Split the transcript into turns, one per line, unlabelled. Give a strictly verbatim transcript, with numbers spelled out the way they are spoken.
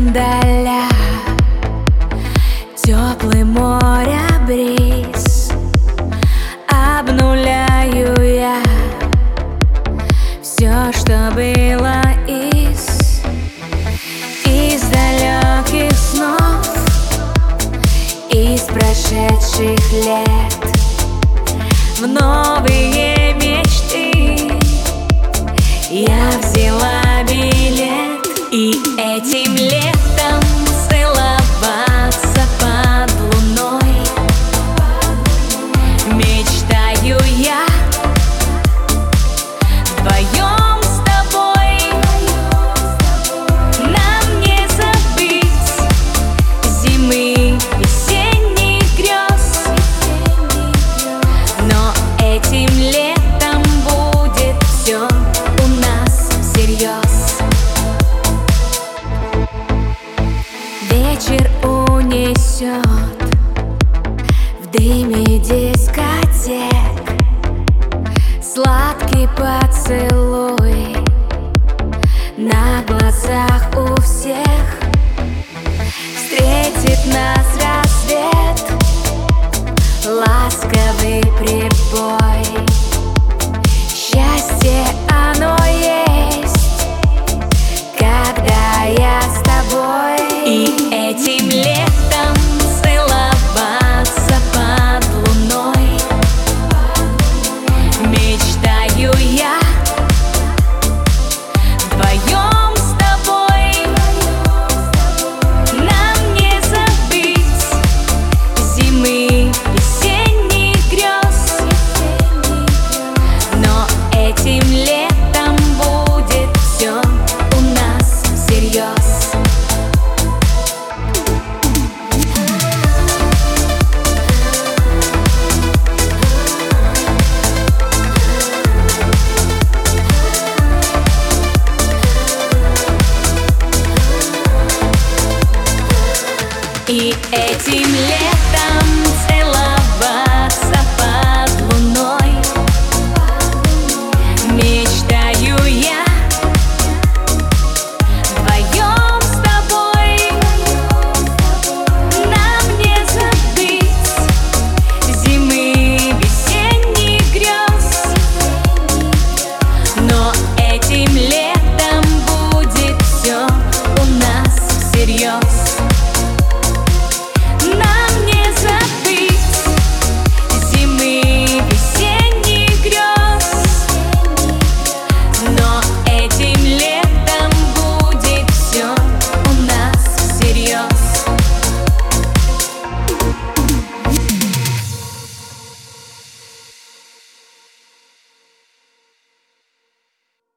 миндаля, теплый моря бриз. Обнуляю я все, что было из Из далеких снов, из прошедших лет в новые мечты я взяла билет. И этим летом целоваться под луной мечтаю я. Вдвоем с тобой нам не забыть зимы, весенних грез. Но этим летом будет все у нас всерьез. Вечер унесет в дыме дискотек сладкий поцелуй на глазах у всех. Встретит нас рассвет, ласковый прибой. Счастье оно есть, когда я с тобой. И этим летом целоваться под луной мечтаю я. Вдвоем с тобой нам не забыть зимы, весенних грез. Но этим летом будет все у нас всерьез. И этим летом